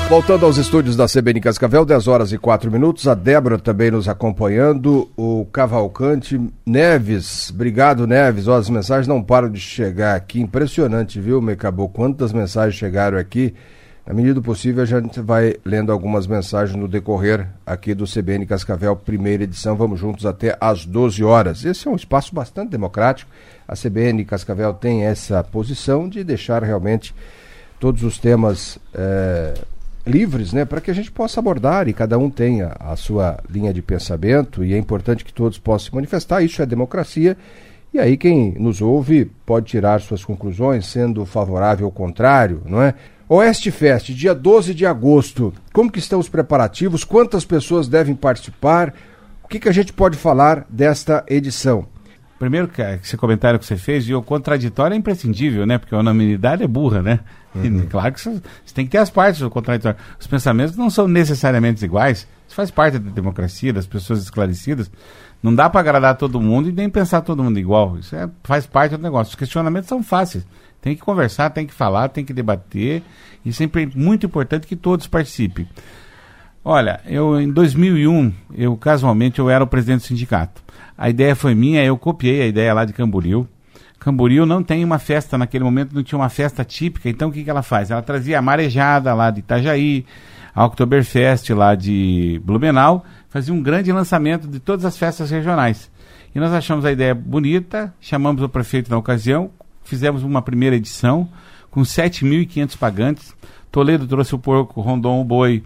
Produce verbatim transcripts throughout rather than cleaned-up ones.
Voltando aos estúdios da C B N Cascavel, dez horas e quatro minutos, a Débora também nos acompanhando, o Cavalcante Neves, obrigado Neves, ó, as mensagens não param de chegar aqui, impressionante, viu, Mecabô, quantas mensagens chegaram aqui, na medida do possível a gente vai lendo algumas mensagens no decorrer aqui do C B N Cascavel, primeira edição, vamos juntos até às doze horas, esse é um espaço bastante democrático, a C B N Cascavel tem essa posição de deixar realmente todos os temas é, livres, né, para que a gente possa abordar e cada um tenha a sua linha de pensamento e é importante que todos possam se manifestar, isso é democracia e aí quem nos ouve pode tirar suas conclusões, sendo favorável ou contrário, não é? Oeste Fest, dia doze de agosto, como que estão os preparativos, quantas pessoas devem participar, o que que a gente pode falar desta edição? Primeiro, que esse comentário que você fez, e o contraditório é imprescindível, né? Porque a unanimidade é burra, né? Uhum. E, claro que você, você tem que ter as partes do contraditório. Os pensamentos não são necessariamente iguais. Isso faz parte da democracia, das pessoas esclarecidas. Não dá para agradar todo mundo e nem pensar todo mundo igual. Isso é, faz parte do negócio. Os questionamentos são fáceis. Tem que conversar, tem que falar, tem que debater. E sempre é muito importante que todos participem. Olha, eu em dois mil e um, eu casualmente eu era o presidente do sindicato. A ideia foi minha, eu copiei a ideia lá de Camboriú. Camboriú não tem uma festa, naquele momento não tinha uma festa típica, então o que, que ela faz? Ela trazia a Marejada lá de Itajaí, a Oktoberfest lá de Blumenau, fazia um grande lançamento de todas as festas regionais. E nós achamos a ideia bonita, chamamos o prefeito na ocasião, fizemos uma primeira edição com sete mil e quinhentos pagantes. Toledo trouxe o porco, Rondon o boi,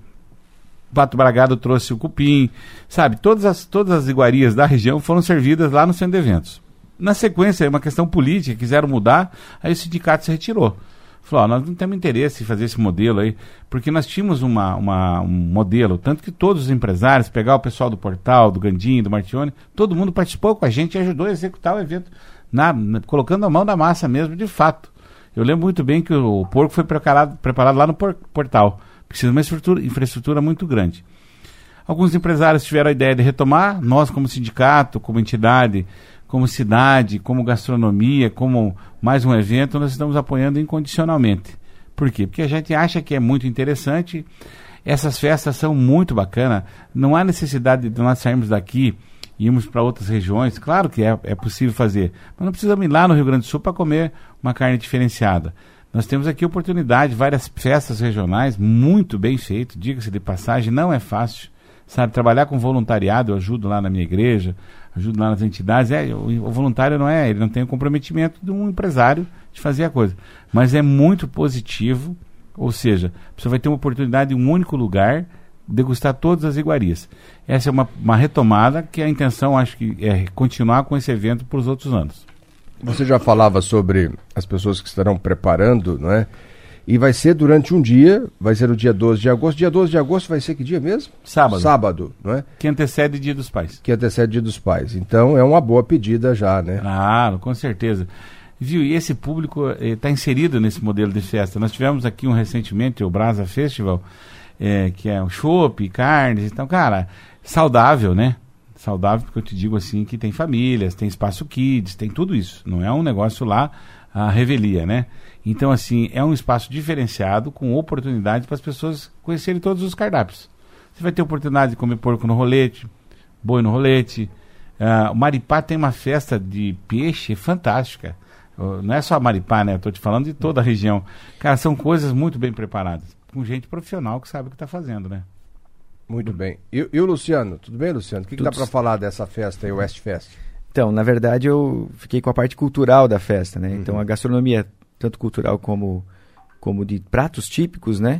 Pato Bragado trouxe o cupim, sabe, todas as, todas as iguarias da região foram servidas lá no centro de eventos. Na sequência, é uma questão política, quiseram mudar, aí o sindicato se retirou. Falou, ó, nós não temos interesse em fazer esse modelo aí, porque nós tínhamos uma, uma, um modelo, tanto que todos os empresários, pegar o pessoal do Portal, do Gandinho, do Martione, todo mundo participou com a gente e ajudou a executar o evento, na, na, colocando a mão da massa mesmo, de fato. Eu lembro muito bem que o porco foi preparado, preparado lá no por, Portal. Precisa de uma infraestrutura, infraestrutura muito grande. Alguns empresários tiveram a ideia de retomar, nós como sindicato, como entidade, como cidade, como gastronomia, como mais um evento, nós estamos apoiando incondicionalmente. Por quê? Porque a gente acha que é muito interessante, essas festas são muito bacanas, não há necessidade de nós sairmos daqui e irmos para outras regiões, claro que é, é possível fazer, mas não precisamos ir lá no Rio Grande do Sul para comer uma carne diferenciada. Nós temos aqui oportunidade, várias festas regionais, muito bem feito, diga-se de passagem, não é fácil, sabe, trabalhar com voluntariado, eu ajudo lá na minha igreja, ajudo lá nas entidades, é, o, o voluntário não é, ele não tem o comprometimento de um empresário de fazer a coisa, mas é muito positivo, ou seja, você vai ter uma oportunidade em um único lugar, degustar todas as iguarias. Essa é uma, uma retomada que a intenção, acho que é continuar com esse evento para os outros anos. Você já falava sobre as pessoas que estarão preparando, não é? E vai ser durante um dia, vai ser o dia doze de agosto. Dia doze de agosto vai ser que dia mesmo? Sábado. Sábado, não é? Que antecede o Dia dos Pais. Que antecede o Dia dos Pais. Então é uma boa pedida já, né? Claro, com certeza. Viu? E esse público está eh, inserido nesse modelo de festa. Nós tivemos aqui um recentemente, o Brasa Festival, eh, que é o chopp, carnes, então, cara, saudável, né? Saudável, porque eu te digo assim, que tem famílias, tem espaço kids, tem tudo isso. Não é um negócio lá, a revelia, né? Então, assim, é um espaço diferenciado, com oportunidade para as pessoas conhecerem todos os cardápios. Você vai ter oportunidade de comer porco no rolete, boi no rolete. Uh, o Maripá tem uma festa de peixe fantástica. Uh, não é só Maripá, né? Eu estou te falando de toda a região. Cara, são coisas muito bem preparadas. Com gente profissional que sabe o que está fazendo, né? Muito bem. E, e o Luciano? Tudo bem, Luciano? O que, que dá para falar dessa festa aí, o West Fest? Então, na verdade, eu fiquei com a parte cultural da festa, né? Uhum. Então, a gastronomia, tanto cultural como, como de pratos típicos, né?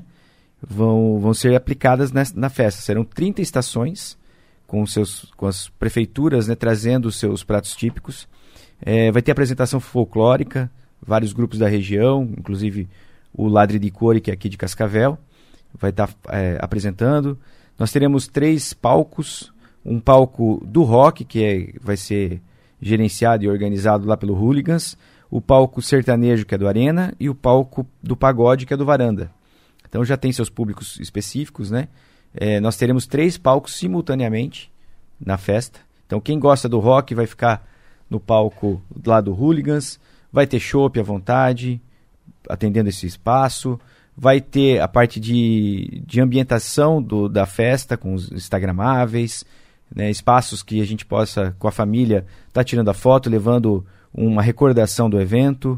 Vão, vão ser aplicadas nessa, na festa. Serão trinta estações com, seus, com as prefeituras, né? Trazendo os seus pratos típicos. É, vai ter apresentação folclórica, vários grupos da região, inclusive o Ladre de Core, que é aqui de Cascavel, vai estar é, apresentando. Nós teremos três palcos, um palco do rock, que é, vai ser gerenciado e organizado lá pelo Hooligans, o palco sertanejo, que é do Arena, e o palco do pagode, que é do Varanda. Então já tem seus públicos específicos, né? É, nós teremos três palcos simultaneamente na festa. Então quem gosta do rock vai ficar no palco lá do Hooligans, vai ter chopp à vontade, atendendo esse espaço. vai ter a parte de, de ambientação do, da festa, com os instagramáveis, né, espaços que a gente possa, com a família, estar tá tirando a foto, levando uma recordação do evento.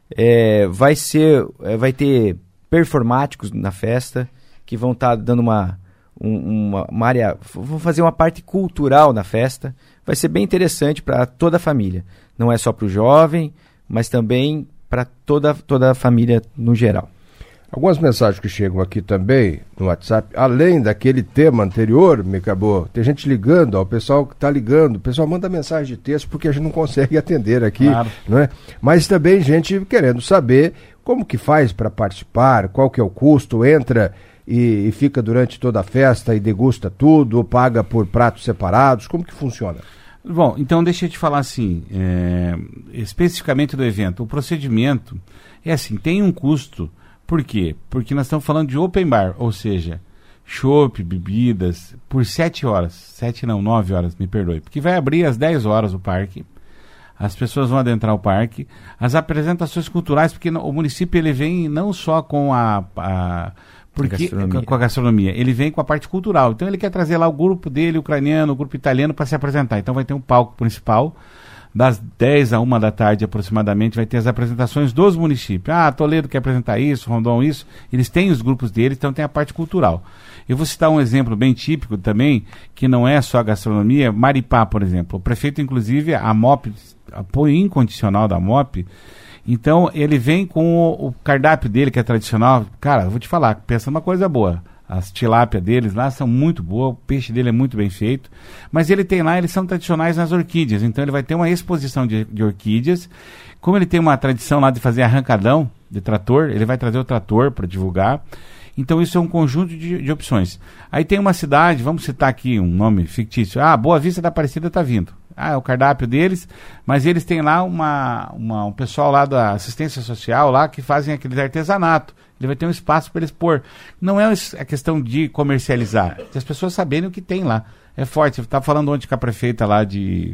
É, vai ser, é, vai ter performáticos na festa, que vão estar tá dando uma, um, uma, uma área, vão fazer uma parte cultural na festa. Vai ser bem interessante para toda a família. Não é só para o jovem, mas também para toda, toda a família no geral. Algumas mensagens que chegam aqui também no WhatsApp, além daquele tema anterior, me acabou, tem gente ligando, ó, o pessoal que está ligando, o pessoal manda mensagem de texto porque a gente não consegue atender aqui, claro. Não é? Mas também gente querendo saber como que faz para participar, qual que é o custo, entra e, e fica durante toda a festa e degusta tudo, ou paga por pratos separados, como que funciona? Bom, então deixa eu te falar assim, é, especificamente do evento, o procedimento é assim, tem um custo. Por quê? Porque nós estamos falando de open bar, ou seja, chopp, bebidas, por sete horas. Sete não, nove horas, me perdoe. Porque vai abrir às dez horas o parque. As pessoas vão adentrar o parque. As apresentações culturais, porque no, o município ele vem não só com a... a porque, gastronomia. Com a gastronomia. Ele vem com a parte cultural. Então ele quer trazer lá o grupo dele, ucraniano, o grupo italiano, para se apresentar. Então vai ter um palco principal. Das dez a uma da tarde aproximadamente vai ter as apresentações dos municípios. Ah, Toledo quer apresentar isso, Rondon isso. Eles têm os grupos deles, então tem a parte cultural. Eu vou citar um exemplo bem típico também, que não é só a gastronomia. Maripá, por exemplo. O prefeito, inclusive, a M O P, apoio incondicional da M O P. Então, ele vem com o, o cardápio dele, que é tradicional. Cara, eu vou te falar, pensa numa coisa boa. As tilápia deles lá são muito boas, o peixe dele é muito bem feito. Mas ele tem lá, eles são tradicionais nas orquídeas. Então ele vai ter uma exposição de, de orquídeas. Como ele tem uma tradição lá de fazer arrancadão de trator, ele vai trazer o trator para divulgar. Então isso é um conjunto de, de opções. Aí tem uma cidade, vamos citar aqui um nome fictício. Ah, Boa Vista da Aparecida está vindo. Ah, é o cardápio deles, mas eles têm lá uma, uma, um pessoal lá da assistência social lá que fazem aqueles artesanato. Ele vai ter um espaço para eles pôr. Não é a questão de comercializar, é as pessoas saberem o que tem lá. É forte. Você está falando ontem com a prefeita lá de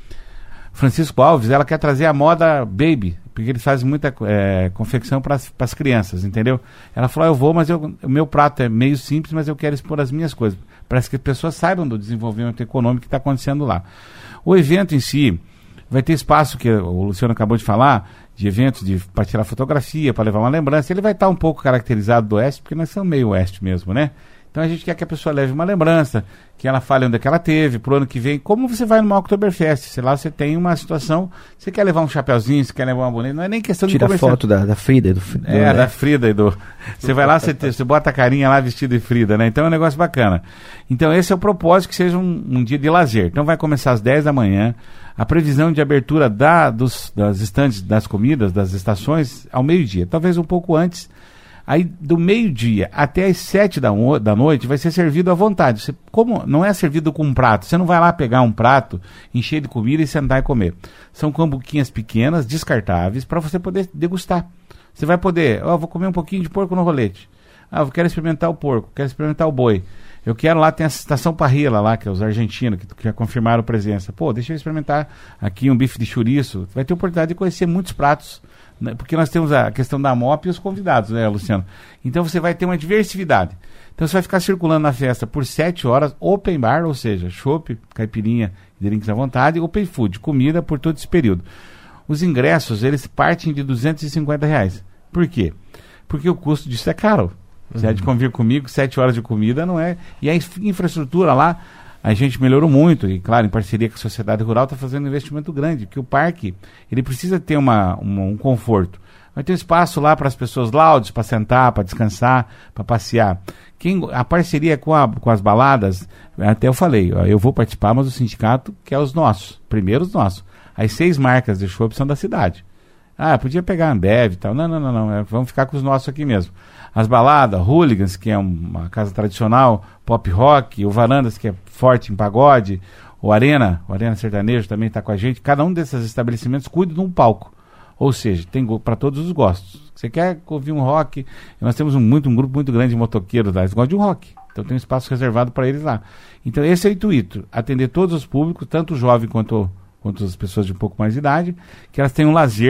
Francisco Alves, ela quer trazer a moda baby, porque eles fazem muita é, confecção para as crianças, entendeu? Ela falou, ah, eu vou, mas eu, o meu prato é meio simples, mas eu quero expor as minhas coisas. Parece que as pessoas saibam do desenvolvimento econômico que está acontecendo lá. O evento em si vai ter espaço, que o Luciano acabou de falar, de eventos de, para tirar fotografia, para levar uma lembrança. Ele vai estar um pouco caracterizado do oeste, porque nós somos meio oeste mesmo, né? Então a gente quer que a pessoa leve uma lembrança, que ela fale onde é que ela teve, pro ano que vem. Como você vai numa Oktoberfest? Sei lá, você tem uma situação, você quer levar um chapeuzinho, você quer levar uma bonita, não é nem questão Tira de Tira foto da, da Frida. Do, do, é, do, da Frida e do... Você vai lá, você, te, você bota a carinha lá vestido de Frida, né? Então é um negócio bacana. Então esse é o propósito, que seja um, um dia de lazer. Então vai começar às dez da manhã. A previsão de abertura da, dos, das estantes das comidas, das estações, ao meio-dia. Talvez um pouco antes. Aí, do meio-dia até as sete da, da noite, vai ser servido à vontade. Você, como não é servido com um prato, você não vai lá pegar um prato, encher de comida e sentar e comer. São cambuquinhas pequenas, descartáveis, para você poder degustar. Você vai poder, ó, oh, vou comer um pouquinho de porco no rolete. Ah, eu quero experimentar o porco, quero experimentar o boi. Eu quero lá, tem a estação Parrilla lá, que é os argentinos, que, que já confirmaram presença. Pô, deixa eu experimentar aqui um bife de chouriço. Vai ter oportunidade de conhecer muitos pratos, né? Porque nós temos a questão da M O P e os convidados, né, Luciano? Então você vai ter uma diversidade. Então você vai ficar circulando na festa por sete horas, open bar, ou seja, chopp, caipirinha, drinks à vontade, open food, comida por todo esse período. Os ingressos, eles partem de duzentos e cinquenta reais. Por quê? Porque o custo disso é caro. Você há de convir comigo, sete horas de comida não é... E a infraestrutura lá, a gente melhorou muito, e claro, em parceria com a sociedade rural, está fazendo um investimento grande, porque o parque, ele precisa ter uma, uma, um conforto. Vai ter um espaço lá para as pessoas laudes, para sentar, para descansar, para passear. Quem, a parceria com, a, com as baladas, até eu falei, ó, eu vou participar, mas o sindicato quer os nossos, primeiro os nossos. As seis marcas de chopp são da cidade. Ah, podia pegar a Ambev e tal. Não, não, não, não, é, vamos ficar com os nossos aqui mesmo. As baladas, Hooligans, que é uma casa tradicional, Pop Rock, o Varandas, que é forte em pagode, o Arena, o Arena Sertanejo também está com a gente. Cada um desses estabelecimentos cuida de um palco. Ou seja, tem para todos os gostos. Você quer ouvir um rock? Nós temos um, muito, um grupo muito grande de motoqueiros lá, eles gostam de um rock. Então tem um espaço reservado para eles lá. Então esse é o intuito, atender todos os públicos, tanto o jovem quanto, quanto as pessoas de um pouco mais de idade, que elas tenham lazer,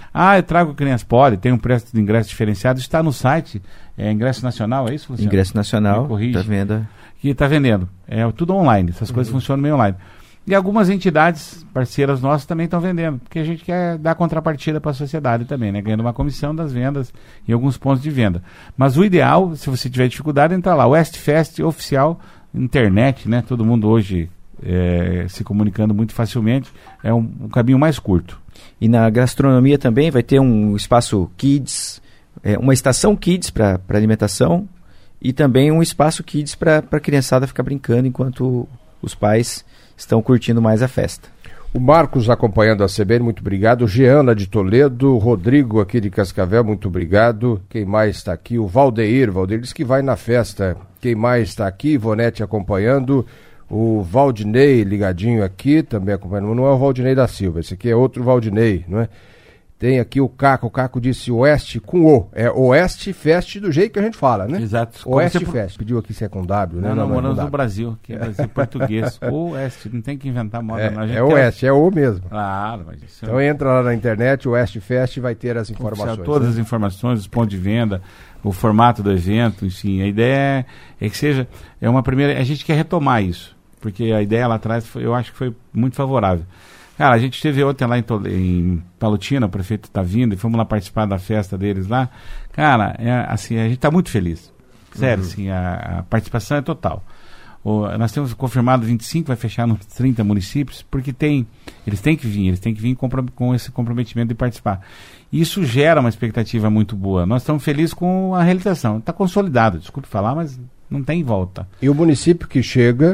Ah, eu trago crianças, pode, tem um preço de ingresso diferenciado, está no site, é ingresso nacional, é isso, Luciano? Ingresso nacional, está vendo. E está vendendo, é tudo online, essas uhum. coisas funcionam meio online. E algumas entidades parceiras nossas também estão vendendo, porque a gente quer dar contrapartida para a sociedade também, né? Ganhando uma comissão das vendas em alguns pontos de venda. Mas o ideal, se você tiver dificuldade, entra lá, Westfest oficial, internet, né? Todo mundo hoje é, se comunicando muito facilmente, é um, um caminho mais curto. E na gastronomia também vai ter um espaço kids, é, uma estação kids para alimentação e também um espaço kids para a criançada ficar brincando enquanto os pais estão curtindo mais a festa. O Marcos acompanhando a C B N, muito obrigado. Giana de Toledo, Rodrigo aqui de Cascavel, muito obrigado. Quem mais está aqui? O Valdeir, Valdeir diz que vai na festa. Quem mais está aqui? Ivonete acompanhando. O Valdinei ligadinho aqui, também acompanhando. Não é o Valdinei da Silva, esse aqui é outro Valdinei, não é? Tem aqui o Caco, o Caco disse Oeste com O, é Oeste Fest do jeito que a gente fala, né? Exato. Oeste Fest, pediu aqui se é com W, né? Não, não, não moramos é no Brasil, que é Brasil português. Oeste, não tem que inventar moda. É, não. A gente é Oeste, é O mesmo. Claro, mas isso Então é... entra lá na internet, o Oeste Fest, vai ter as informações. Todas né? as informações, os pontos de venda, o formato do evento, enfim, a ideia é, é que seja, é uma primeira, a gente quer retomar isso, porque a ideia lá atrás, foi, eu acho que foi muito favorável. Cara, a gente esteve ontem lá em, Tole... em Palotina, o prefeito está vindo, e fomos lá participar da festa deles lá. Cara, é, assim, a gente está muito feliz. Sério, uhum. assim, a, a participação é total. O, nós temos confirmado vinte e cinco, vai fechar nos trinta municípios, porque tem, eles têm que vir, eles têm que vir com, com esse comprometimento de participar. E isso gera uma expectativa muito boa. Nós estamos felizes com a realização. Está consolidado, desculpe falar, mas não tem volta. E o município que chega,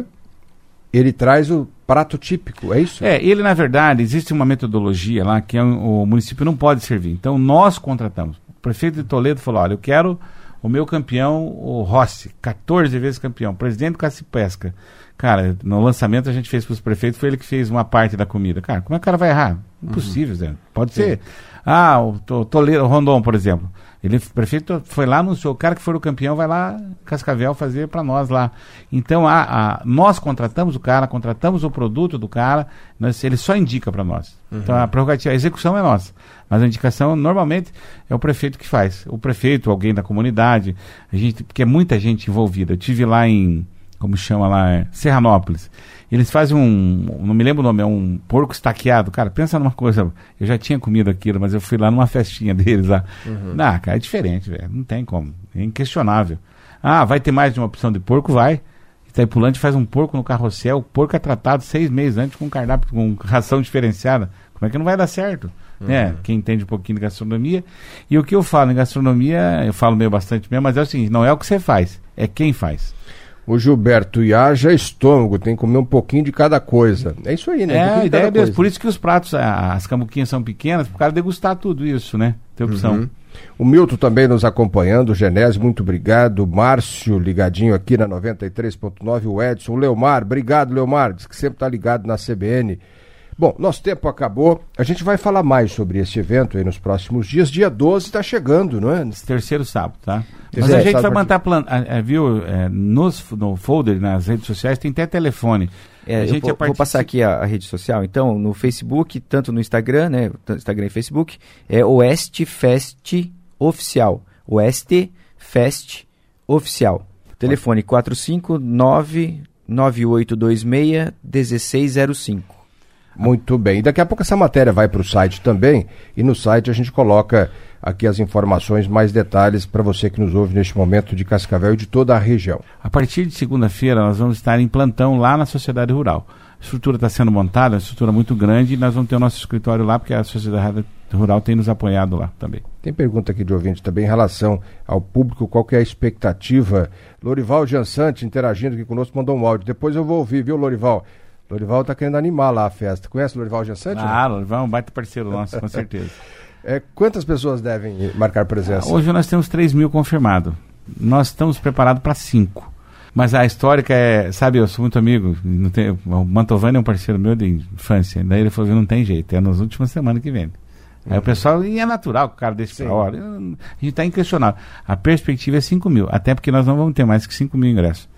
ele traz o prato típico, é isso? É, ele na verdade, existe uma metodologia lá que é, o município não pode servir. Então nós contratamos. O prefeito de Toledo falou, olha, eu quero o meu campeão, o Rossi, quatorze vezes campeão, presidente do Cacipesca. Cara, no lançamento a gente fez para os prefeitos, foi ele que fez uma parte da comida. Cara, como é que o cara vai errar? Impossível, uhum. Zé. Pode Sim. ser. Ah, o Toledo, o Rondon, por exemplo. Ele, o prefeito foi lá no show, o cara que for o campeão vai lá Cascavel fazer para nós lá. Então, a, a, nós contratamos o cara, contratamos o produto do cara, nós, ele só indica para nós. Uhum. Então, a prerrogativa, a execução é nossa. Mas a indicação, normalmente, é o prefeito que faz. O prefeito, alguém da comunidade, a gente, porque é muita gente envolvida. Eu tive lá em, como chama lá, é, Serranópolis. Eles fazem um, não me lembro o nome, é um porco estaqueado. Cara, pensa numa coisa, eu já tinha comido aquilo, mas eu fui lá numa festinha deles lá. Uhum. Não, cara, é diferente, velho, não tem como, é inquestionável. Ah, vai ter mais de uma opção de porco? Vai. Itaipulante faz um porco no carrossel, o porco é tratado seis meses antes com cardápio, com ração diferenciada. Como é que não vai dar certo? Uhum. Né? Quem entende um pouquinho de gastronomia. E o que eu falo em gastronomia, eu falo meio bastante mesmo, mas é o seguinte, não é o que você faz, é quem faz. O Gilberto, e haja estômago, tem que comer um pouquinho de cada coisa. É isso aí, né? É, um a ideia é mesmo. Por isso que os pratos, a, as cambuquinhas são pequenas, por causa de degustar tudo isso, né? Tem opção. Uhum. O Milton também nos acompanhando, o Genésio, muito obrigado. O Márcio, ligadinho aqui na noventa e três ponto nove. O Edson, o Leomar, obrigado, Leomar, diz que sempre está ligado na C B N. Bom, nosso tempo acabou. A gente vai falar mais sobre esse evento aí nos próximos dias. Dia doze está chegando, não é? Terceiro sábado, tá? Mas é, a gente vai manter, plan... é, viu, é, nos, no folder, nas redes sociais, tem até telefone. É, a gente vou, part... vou passar aqui a, a rede social. Então, no Facebook, tanto no Instagram, né? Instagram e Facebook, é Oeste Fest Oficial. Oeste Fest Oficial. Telefone quatro cinco nove nove oito dois seis um seis zero cinco. Muito bem. E daqui a pouco essa matéria vai para o site também, e no site a gente coloca aqui as informações, mais detalhes para você que nos ouve neste momento de Cascavel e de toda a região. A partir de segunda-feira nós vamos estar em plantão lá na Sociedade Rural. A estrutura está sendo montada, uma estrutura muito grande, e nós vamos ter o nosso escritório lá, porque a Sociedade Rural tem nos apoiado lá também. Tem pergunta aqui de ouvinte também em relação ao público, qual que é a expectativa. Lorival Jansante interagindo aqui conosco, mandou um áudio. Depois eu vou ouvir, viu, Lorival? Lorival está querendo animar lá a festa. Conhece o Lorival Jansante? Ah, Lorival é um baita parceiro nosso, com certeza. É, quantas pessoas devem marcar presença? Ah, hoje nós temos três mil confirmados. Nós estamos preparados para cinco. Mas a histórica é, sabe, eu sou muito amigo, não tem, o Mantovani é um parceiro meu de infância. Daí ele falou, não tem jeito, é nas últimas semanas que vem. Aí uhum. o pessoal, e é natural que o cara deixe para a hora. A gente está inquestionável. A perspectiva é cinco mil, até porque nós não vamos ter mais que cinco mil ingressos.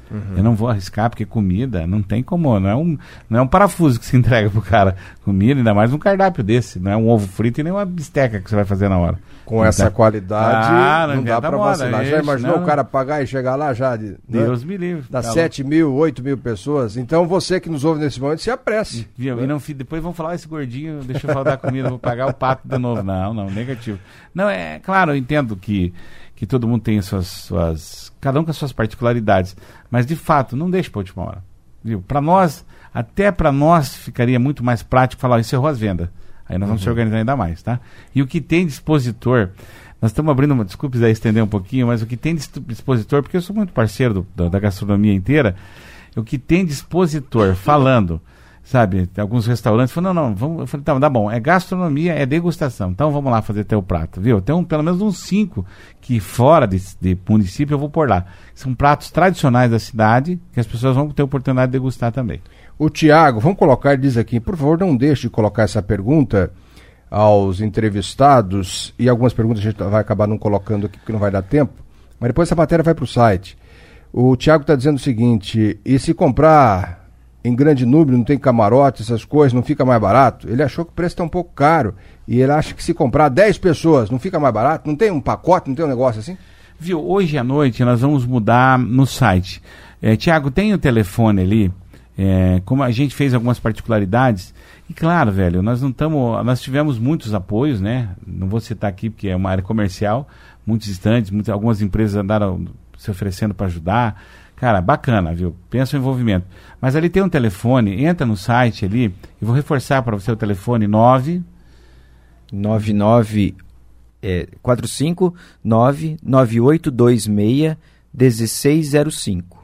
Uhum. Eu não vou arriscar, porque comida não tem como, não é um, não é um parafuso que se entrega pro cara. Comida, ainda mais um cardápio desse, não é um ovo frito e nem uma bisteca que você vai fazer na hora. Com então, essa qualidade, ah, não, não dá pra moda, vacilar. Ixi, Já imaginou não, o cara pagar e chegar lá já? De, Deus né? me livre. Dá tá sete mil, oito mil pessoas. Então você que nos ouve nesse momento, se apresse. E, né? e não, depois vão falar, esse gordinho, deixa eu faltar comida, vou pagar o pato de novo. Não, não, negativo. Não, é claro, eu entendo que, que todo mundo tem suas, suas... Cada um com as suas particularidades. Mas, de fato, não deixe para a última hora. Viu? Para nós, até para nós, ficaria muito mais prático falar, encerrou as vendas. Aí nós vamos uhum. se organizar ainda mais, tá? E o que tem de expositor... Nós estamos abrindo uma... Desculpe aí estender um pouquinho, mas o que tem de expositor... Porque eu sou muito parceiro do, do, da gastronomia inteira. O que tem de expositor falando... Sabe, alguns restaurantes falam, não, não, vamos, eu falei, tá, tá bom, é gastronomia, é degustação, então vamos lá fazer teu prato, viu? Tem um, pelo menos uns cinco que fora de, de município eu vou pôr lá. São pratos tradicionais da cidade, que as pessoas vão ter oportunidade de degustar também. O Tiago, vamos colocar, ele diz aqui, por favor, não deixe de colocar essa pergunta aos entrevistados, e algumas perguntas a gente vai acabar não colocando aqui, porque não vai dar tempo, mas depois essa matéria vai para o site. O Tiago está dizendo o seguinte, e se comprar... em grande número, não tem camarote, essas coisas, não fica mais barato? Ele achou que o preço está um pouco caro. E ele acha que se comprar dez pessoas, não fica mais barato? Não tem um pacote, não tem um negócio assim? Viu, hoje à noite nós vamos mudar no site. É, Tiago, tem o telefone ali, é, como a gente fez algumas particularidades, e claro, velho, nós não estamos, nós tivemos muitos apoios, né? Não vou citar aqui porque é uma área comercial, muitos estantes, muitas, algumas empresas andaram se oferecendo para ajudar. Cara, bacana, viu? Pensa o envolvimento. Mas ali tem um telefone, entra no site ali, e vou reforçar para você o telefone nove nove nove quatro cinco nove nove oito dois seis um seis zero cinco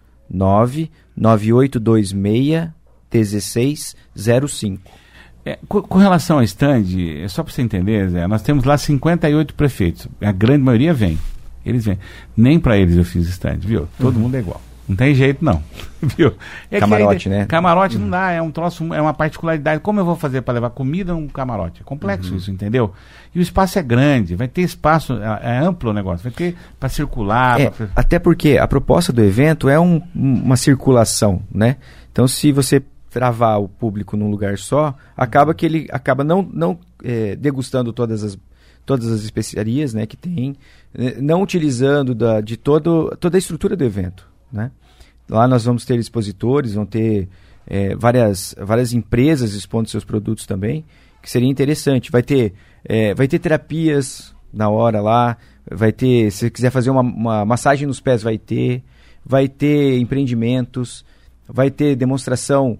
nove nove oito dois seis um seis zero cinco. É, com, com relação ao stand, é só para você entender, Zé, nós temos lá cinquenta e oito prefeitos. A grande maioria vem. Eles vêm. Nem para eles eu fiz stand, viu? Todo uhum. mundo é igual. Não tem jeito, não. Viu? É camarote, aí, né? Camarote uhum. não dá, é um troço, é uma particularidade. Como eu vou fazer para levar comida a um camarote? É complexo uhum. isso, entendeu? E o espaço é grande, vai ter espaço, é, é amplo o negócio, vai ter para circular. É, pra... Até porque a proposta do evento é um, uma circulação, né? Então, se você travar o público num lugar só, acaba que ele acaba não, não é, degustando todas as todas as especiarias, né, que tem, não utilizando da, de todo, toda a estrutura do evento, né? Lá nós vamos ter expositores, vão ter é, várias, várias empresas expondo seus produtos também, que seria interessante. Vai ter, é, vai ter terapias na hora lá, vai ter, se você quiser fazer uma, uma massagem nos pés, vai ter, vai ter empreendimentos, vai ter demonstração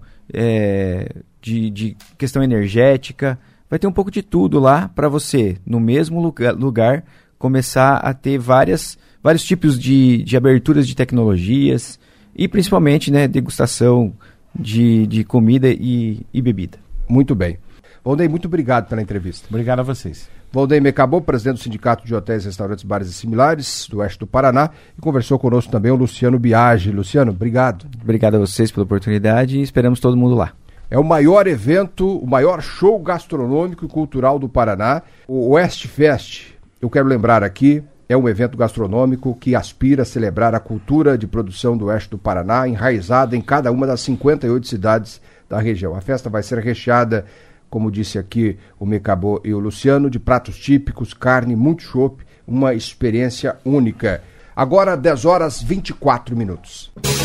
é, de, de questão energética, vai ter um pouco de tudo lá para você, no mesmo lugar, lugar, começar a ter várias, vários tipos de, de aberturas de tecnologias e principalmente, né, degustação de, de comida e, e bebida. Muito bem. Valdeir, muito obrigado pela entrevista. Obrigado a vocês. Valdeir Mecabou, presidente do Sindicato de Hotéis, Restaurantes, Bares e Similares do Oeste do Paraná, e conversou conosco também o Luciano Biagi. Luciano, obrigado. Obrigado a vocês pela oportunidade e esperamos todo mundo lá. É o maior evento, o maior show gastronômico e cultural do Paraná, o Oeste Fest. Eu quero lembrar aqui, é um evento gastronômico que aspira a celebrar a cultura de produção do Oeste do Paraná, enraizada em cada uma das cinquenta e oito cidades da região. A festa vai ser recheada, como disse aqui o Mecabou e o Luciano, de pratos típicos, carne, muito chopp, uma experiência única. Agora, dez horas e vinte e quatro minutos.